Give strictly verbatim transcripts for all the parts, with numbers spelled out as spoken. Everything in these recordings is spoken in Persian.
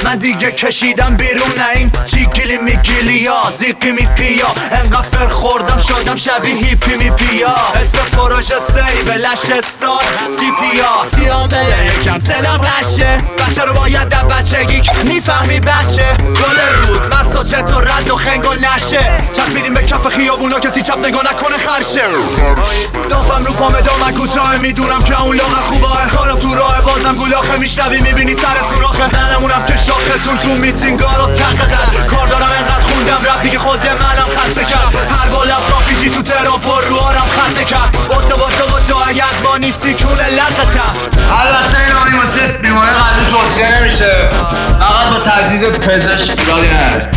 من دیگه کشیدم بیرون نه این جیگیلی میگیلی یا زیقی میقیا انقدر فر خوردم شدم شبیه هیپی میپیا اسم پروژه سیو لش استار سی پیا تیام بله یکم سلام قشه بچه رو باید در بچگی میفهمی بچه گل روز من سوچه تو رد و خنگل نشه چسبیدیم به کف خیابونا کسی چپ نگاه نکنه خرشه دافم رو پامه دامن کوتاه میدونم که اون لاغر خوبه کارم تو راه بازم گولاخه میشنوی میبینی سر سوراخه منمونم که شاختون تو میتینگا رو تقه زد کار دارم انقدر خوندم رب دیگه خود منم خسته کرد هر با لفظا پیچی تو ترام پر رو آرم خنده کرد بودو بودو بودو اگه از ما نیستی کونه لقتم البته این آنی واسه بیماری قلبی توصیه نمیشه فقط با تجهیز پزشک ایرادی نداره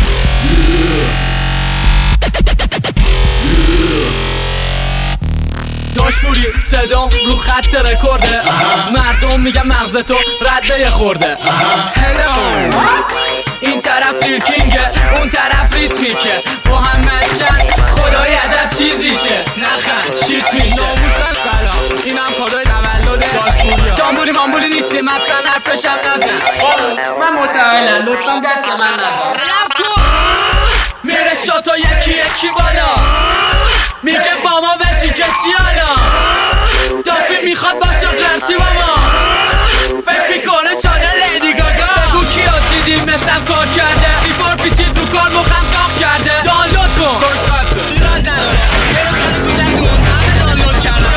داشبوری صدام رو خط رکورده مردم میگن مغز تو رده خورده هلو این طرف لیلکینگه اون طرف ریتمیکه محمد شن خدای عجب چیزیشه نخند شیت میشه ناموسن سلام اینم کادوی تولده داشبوری دامبولی مامبولی نیستیم اصلا حرفشم نزن من متعلم لطفا دست من نزن میره شاتا یکی یکی بالا میگه با ما بشین که چی حالا دافی میخواد باشه قرتی با ما فکر میکنه شده لیدی گاگا بگو کیا دیدیم مثل کار کرده سیفار پیچید رو کار مخم داغ کرده دانلود کن سورس خطه ایراد نداره دانلود کرده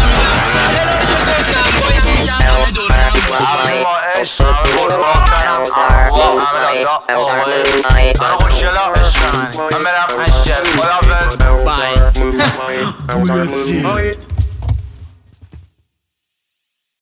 همه ما عشق همه قربان کرم همه لطا همه خوشگلا عشق من برم عشق خدا بز بای